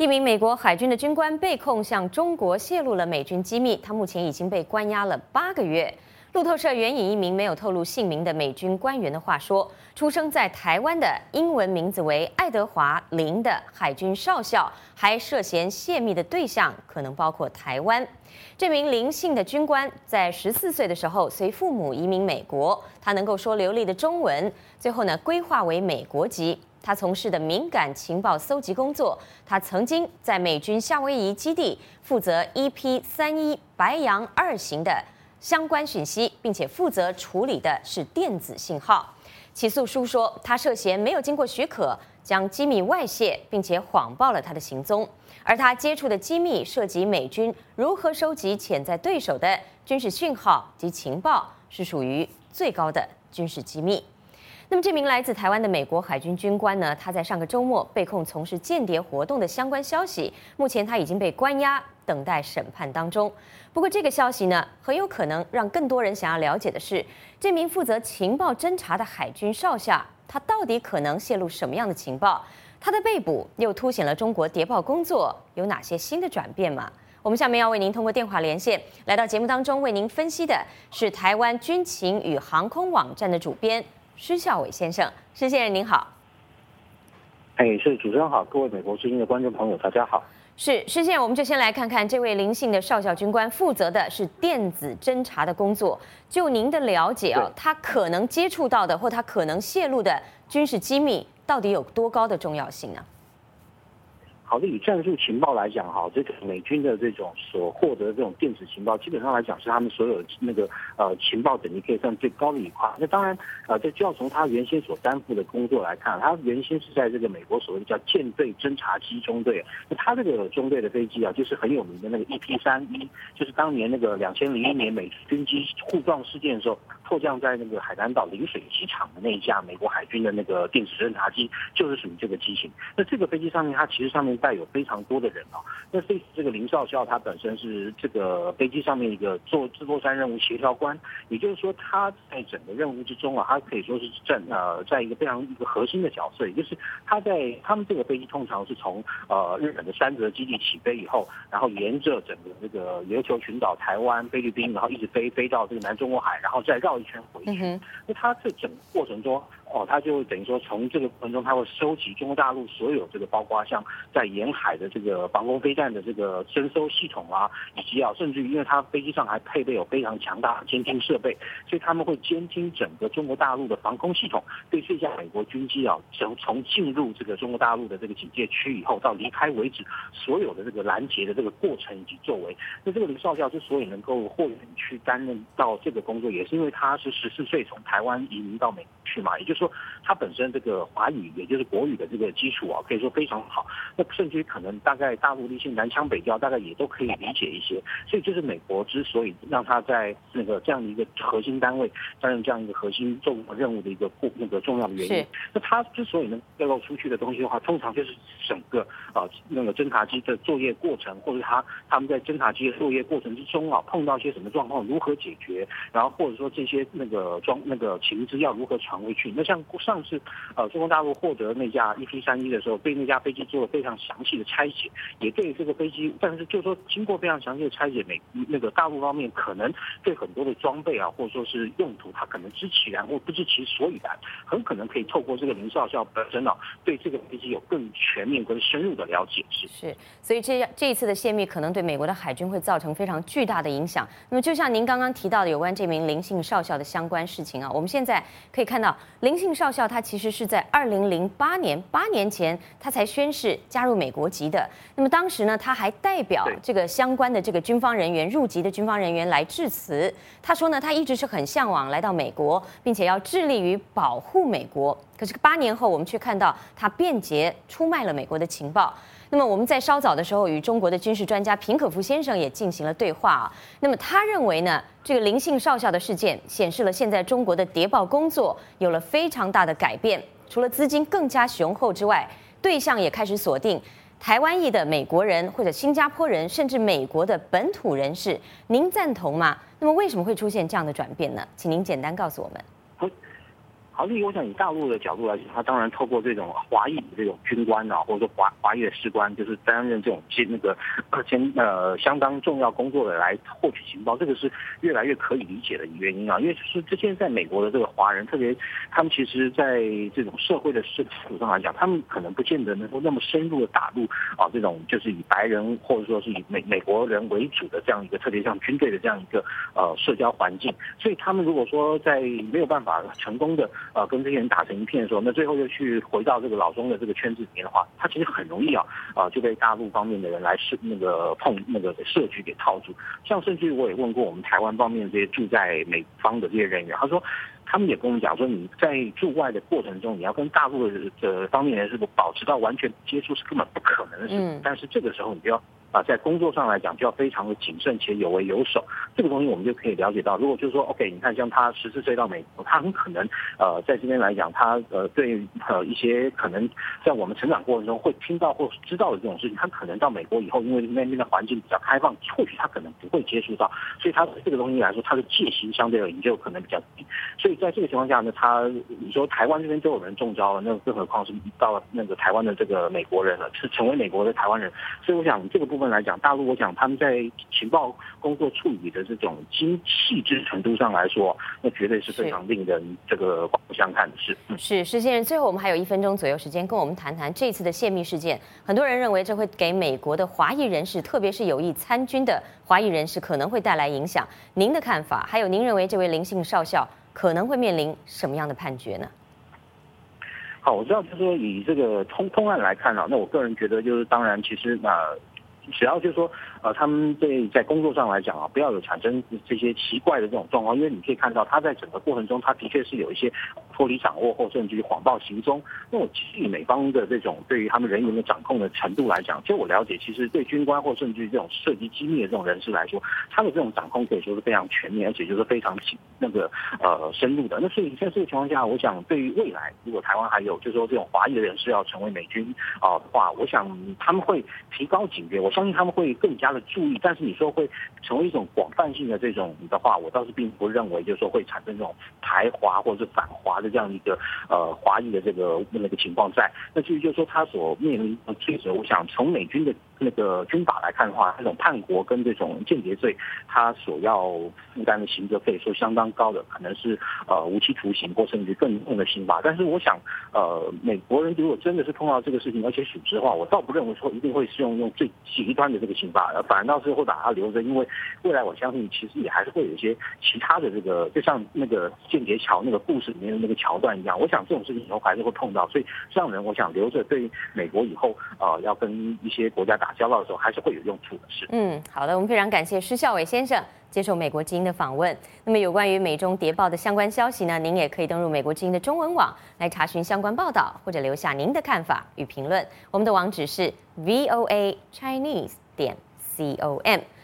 一名美国海军的军官被控向中国泄露了美军机密，他目前已经被关押了8个月。路透社援引一名没有透露姓名的美军官员的话说，出生在台湾的英文名字为爱德华·林的海军少校，还涉嫌泄密的对象可能包括台湾。这名林姓的军官在14岁的时候随父母移民美国，他能够说流利的中文，最后规划为美国籍。他从事的敏感情报搜集工作，他曾经在美军夏威夷基地负责 EP-31白杨2型的相关讯息，并且负责处理的是电子信号。起诉书说，他涉嫌没有经过许可将机密外泄，并且谎报了他的行踪。而他接触的机密涉及美军如何收集潜在对手的军事讯号及情报，是属于最高的军事机密。那么这名来自台湾的美国海军军官呢，他在上个周末被控从事间谍活动的相关消息，目前他已经被关押，等待审判当中。不过这个消息呢，很有可能让更多人想要了解的是，这名负责情报侦查的海军少校，他到底可能泄露什么样的情报？他的被捕又凸显了中国谍报工作有哪些新的转变吗？我们下面要为您通过电话连线，来到节目当中为您分析的是台湾军情与航空网站的主编施孝伟先生。施先生您好。 是主持人好，各位美国之音的观众朋友大家好。 是施先生，我们就先来看看这位林姓的少校军官负责的是电子侦查的工作。就您的了解他可能接触到的或他可能泄露的军事机密，到底有多高的重要性呢？ 好的，以战术情报来讲，这个美军的这种所获得的这种电子情报，基本上来讲是他们所有情报等级可以算最高的一块。那当然，这就要从他原先所担负的工作来看，他原先是在这个美国所谓的叫舰队侦察机中队。那他这个中队的飞机就是很有名的那个 EP-31，就是当年那个2001年美军机互撞事件的时候，迫降在那个海南岛临水机场的那一架美国海军的那个电子侦察机，就是属于这个机型。那这个飞机上面，它其实上面带有非常多的人那这个林少校他本身是这个飞机上面一个自作战任务协调官，也就是说他在整个任务之中他可以说是在一个非常核心的角色，也就是他们这个飞机通常是从日本的山泽基地起飞以后，然后沿着整个这个琉球群岛、台湾、菲律宾，然后一直飞到这个南中国海，然后再绕一圈回去。那他这整个过程中他就等于说从这个过程中，他会收集中国大陆所有这个包括像在沿海的这个防空飞弹的这个侦搜系统以及甚至于因为它飞机上还配备有非常强大的监听设备，所以他们会监听整个中国大陆的防空系统，对这架美国军机从进入这个中国大陆的这个警戒区以后到离开为止，所有的这个拦截的这个过程以及作为。那这个林少校之所以能够获准去担任到这个工作，也是因为他是14岁从台湾移民到美国去嘛，也就是说他本身这个华语也就是国语的这个基础可以说非常好，那甚至于可能大概大陆的一些南腔北调大概也都可以理解一些，所以这是美国之所以让他在这样的一个核心单位担任这样一个核心重要任务的一个重要的原因。那他之所以能泄露出去的东西的话，通常就是整个侦察机的作业过程，或者他们在侦察机的作业过程之中碰到一些什么状况如何解决，然后或者说这些情资要如何传回去。那像上次中国大陆获得那架 EP-31的时候，对那架飞机做了非常详细的拆解，也对这个飞机，但是就是说经过非常详细的拆解，大陆方面可能对很多的装备或者说是用途，他可能知其然或不知其所以然，很可能可以透过这个林少校本身对这个飞机有更全面跟深入的了解。 是，所以这一次的泄密可能对美国的海军会造成非常巨大的影响。那么就像您刚刚提到的有关这名林姓少校的相关事情我们现在可以看到林姓少校他其实是在2008年8年前他才宣誓加入美国籍的。那么当时呢，他还代表这个相关的这个军方人员入籍的军方人员来致辞。他说呢，他一直是很向往来到美国，并且要致力于保护美国。可是8年后，我们却看到他便捷出卖了美国的情报。那么我们在稍早的时候与中国的军事专家平可夫先生也进行了对话那么他认为呢，这个林姓少校的事件显示了现在中国的谍报工作有了非常大的改变，除了资金更加雄厚之外，对象也开始锁定台湾裔的美国人或者新加坡人，甚至美国的本土人士。您赞同吗？那么为什么会出现这样的转变呢？请您简单告诉我们。 好，例如我想以大陆的角度来讲，他当然透过这种华裔的这种军官啊，或者说华裔的士官，就是担任这种相当重要工作的来获取情报，这个是越来越可以理解的原因啊。因为就是这些在美国的这个华人，特别他们其实在这种社会的基础上来讲，他们可能不见得能够那么深入的打入啊这种就是以白人或者说是以美国人为主的这样一个，特别像军队的这样一个社交环境，所以他们如果说在没有办法成功的跟这些人打成一片的时候，那最后又去回到这个老中的这个圈子里面的话，他其实很容易就被大陆方面的人来设局给套住。像甚至我也问过我们台湾方面这些住在美方的这些人员，他说他们也跟我们讲说，你在驻外的过程中，你要跟大陆的方面人士保持到完全接触是根本不可能的事情。但是这个时候你就要在工作上来讲就要非常的谨慎且有为有守。这个东西我们就可以了解到，如果就是说 OK， 你看像他14岁到美国，他很可能在这边来讲，他对一些可能在我们成长过程中会听到或知道的这种事情，他可能到美国以后，因为那边的环境比较开放，或许他可能不会接触到，所以他这个东西来说，他的戒心相对而言就可能比较低。所以在这个情况下呢，你说台湾这边都有人中招了，那更何况是到了那个台湾的这个美国人了，是成为美国的台湾人。所以我想这个部分来讲，大陆我想他们在情报工作处理的这种细致程度上来说，那绝对是非常令人这个刮目相看的事。 是施先生，最后我们还有1分钟左右时间，跟我们谈谈这次的泄密事件。很多人认为这会给美国的华裔人士，特别是有意参军的华裔人士，可能会带来影响。您的看法？还有您认为这位林姓少校可能会面临什么样的判决呢？ 好，我知道就是说以这个通案来看啊，那我个人觉得就是当然其实只要就是说他们在工作上来讲不要有产生这些奇怪的这种状况，因为你可以看到他在整个过程中，他的确是有一些脱离掌握或甚至于谎报行踪。那我基于美方的这种对于他们人员的掌控的程度来讲，就我了解，其实对军官或甚至于这种涉及机密的这种人士来说，他的这种掌控可以说是非常全面，而且就是非常深入的。那所以在这个情况下，我想对于未来如果台湾还有就是说这种华裔的人士要成为美军的话，我想他们会提高警觉，我相信他们会更加的注意。但是你说会成为一种广泛性的这种的话，我倒是并不认为就是说会产生这种排华或者是反华的这样一个华裔的那个情况在。那至于就是说他所面临的罪责，我想从美军的那个军法来看的话，这种叛国跟这种间谍罪，他所要负担的刑责可以说相当高的，可能是无期徒刑或甚至更重的刑罚。但是我想美国人如果真的是碰到这个事情而且属实的话，我倒不认为说一定会适用最极端的这个刑罚，反而倒是会把它留着，因为未来我相信其实也还是会有一些其他的这个，就像那个间谍桥那个故事里面的那个桥段一样，我想这种事情以后还是会碰到，所以这样人我想留着，对美国以后要跟一些国家打交道的时候还是会有用处的事。 好的，我们非常感谢施孝瑋先生接受美国之音的访问。那么有关于美中谍报的相关消息呢，您也可以登入美国之音的中文网来查询相关报道，或者留下您的看法与评论。我们的网址是voachinese.com。